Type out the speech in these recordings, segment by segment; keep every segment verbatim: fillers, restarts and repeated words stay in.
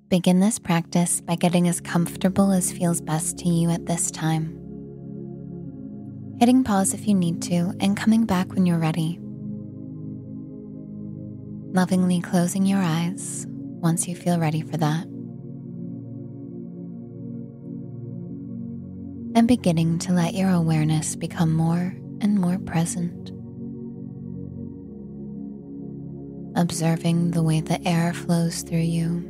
Begin this practice by getting as comfortable as feels best to you at this time. Hitting pause if you need to and coming back when you're ready. Lovingly closing your eyes once you feel ready for that. And beginning to let your awareness become more and more present. Observing the way the air flows through you.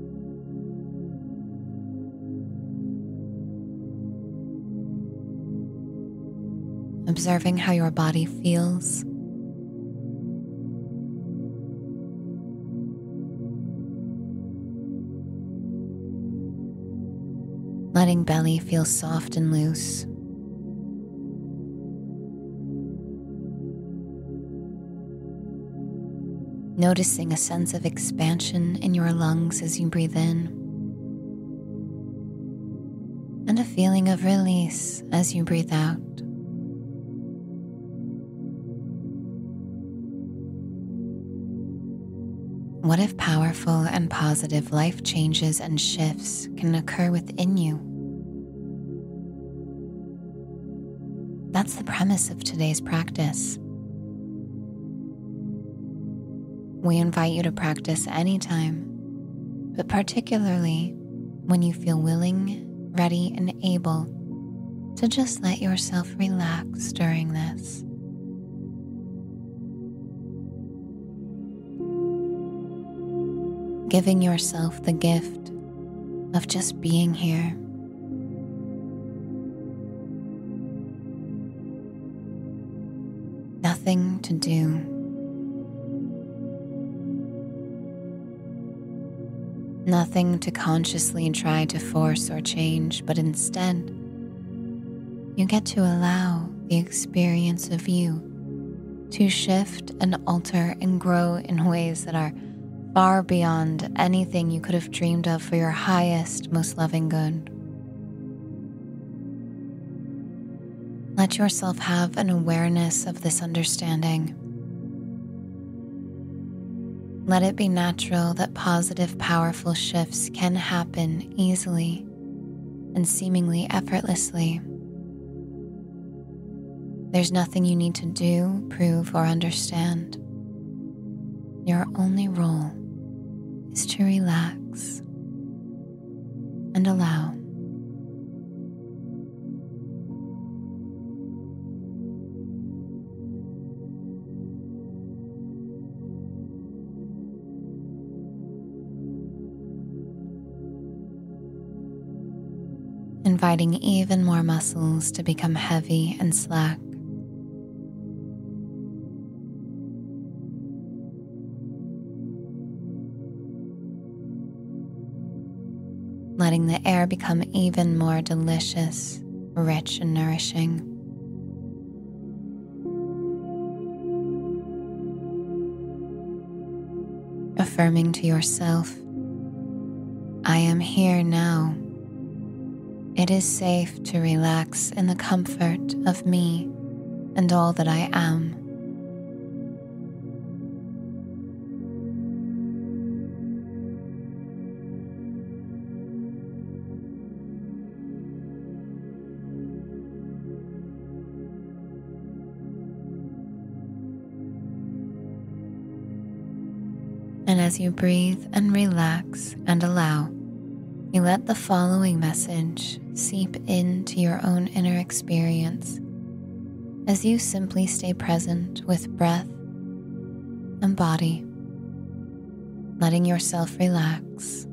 Observing how your body feels. Letting belly feel soft and loose. Noticing a sense of expansion in your lungs as you breathe in, and a feeling of release as you breathe out. What if powerful and positive life changes and shifts can occur within you? That's the premise of today's practice. We invite you to practice anytime, but particularly when you feel willing, ready, and able to just let yourself relax during this. Giving yourself the gift of just being here. Nothing to do. Nothing to consciously try to force or change, but instead, you get to allow the experience of you to shift and alter and grow in ways that are far beyond anything you could have dreamed of for your highest, most loving good. Let yourself have an awareness of this understanding. Let it be natural that positive, powerful shifts can happen easily and seemingly effortlessly. There's nothing you need to do, prove, or understand. Your only role is to relax and allow. Inviting even more muscles to become heavy and slack. Letting the air become even more delicious, rich, and nourishing. Affirming to yourself, I am here now. It is safe to relax in the comfort of me and all that I am. And as you breathe and relax and allow, you let the following message seep into your own inner experience as you simply stay present with breath and body, letting yourself relax.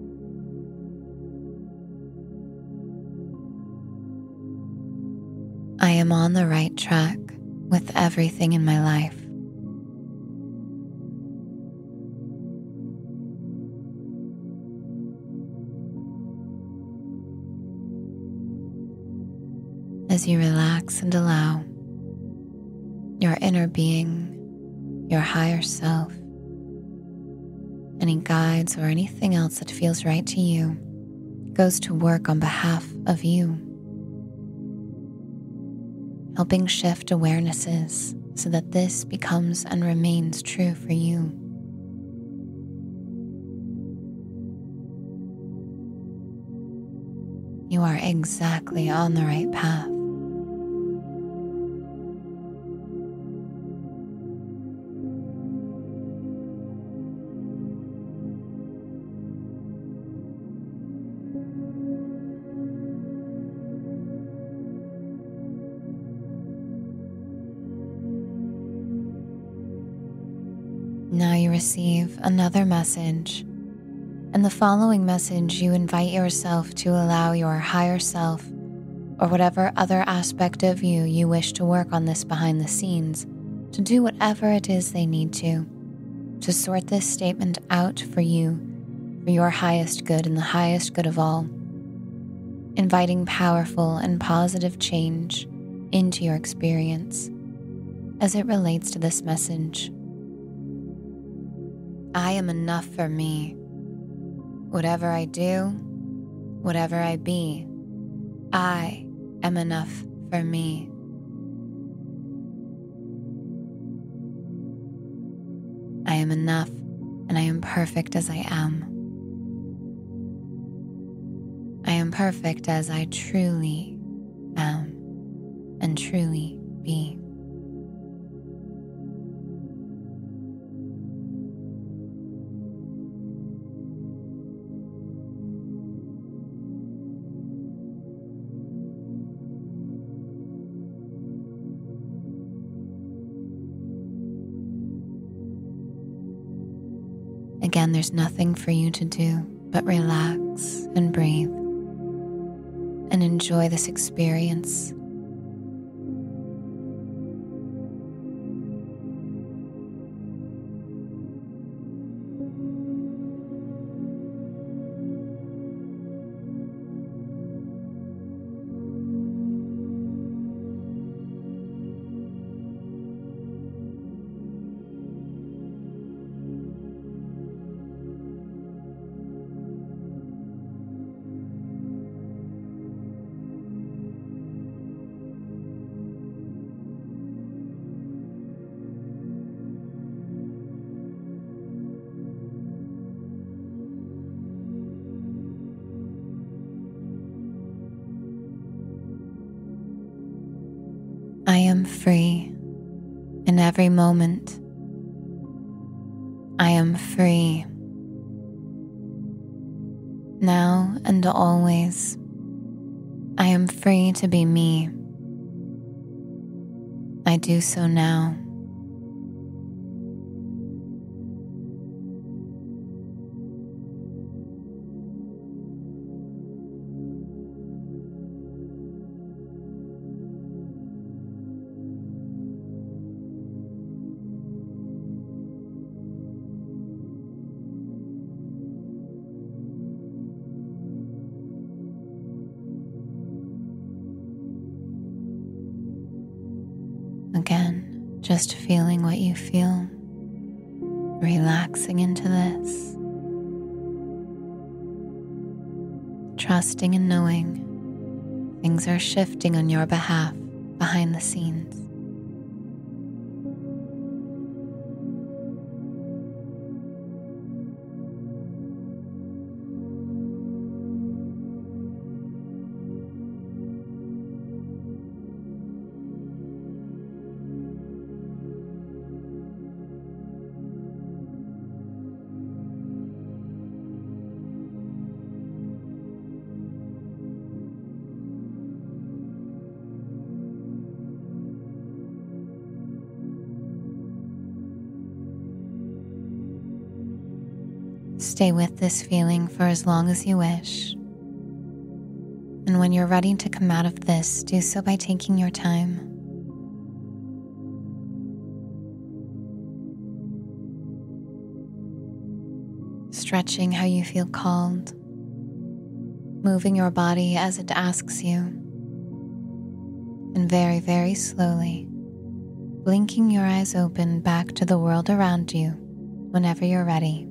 I am on the right track with everything in my life. As you relax and allow, your inner being, your higher self, any guides or anything else that feels right to you, goes to work on behalf of you, helping shift awarenesses so that this becomes and remains true for you. You are exactly on the right path. Now you receive another message. In the following message, you invite yourself to allow your higher self, or whatever other aspect of you you wish to work on this behind the scenes, to do whatever it is they need to, to sort this statement out for you, for your highest good and the highest good of all, inviting powerful and positive change into your experience as it relates to this message. I am enough for me. Whatever I do, whatever I be, I am enough for me. I am enough, and I am perfect as I am. I am perfect as I truly am and truly be. Again, there's nothing for you to do but relax and breathe and enjoy this experience. I am free in every moment. I am free now and always. I am free to be me. I do so now. Again, just feeling what you feel, relaxing into this, trusting and knowing things are shifting on your behalf behind the scenes. Stay with this feeling for as long as you wish. And when you're ready to come out of this, do so by taking your time. Stretching how you feel called, moving your body as it asks you, and very, very slowly, blinking your eyes open back to the world around you whenever you're ready.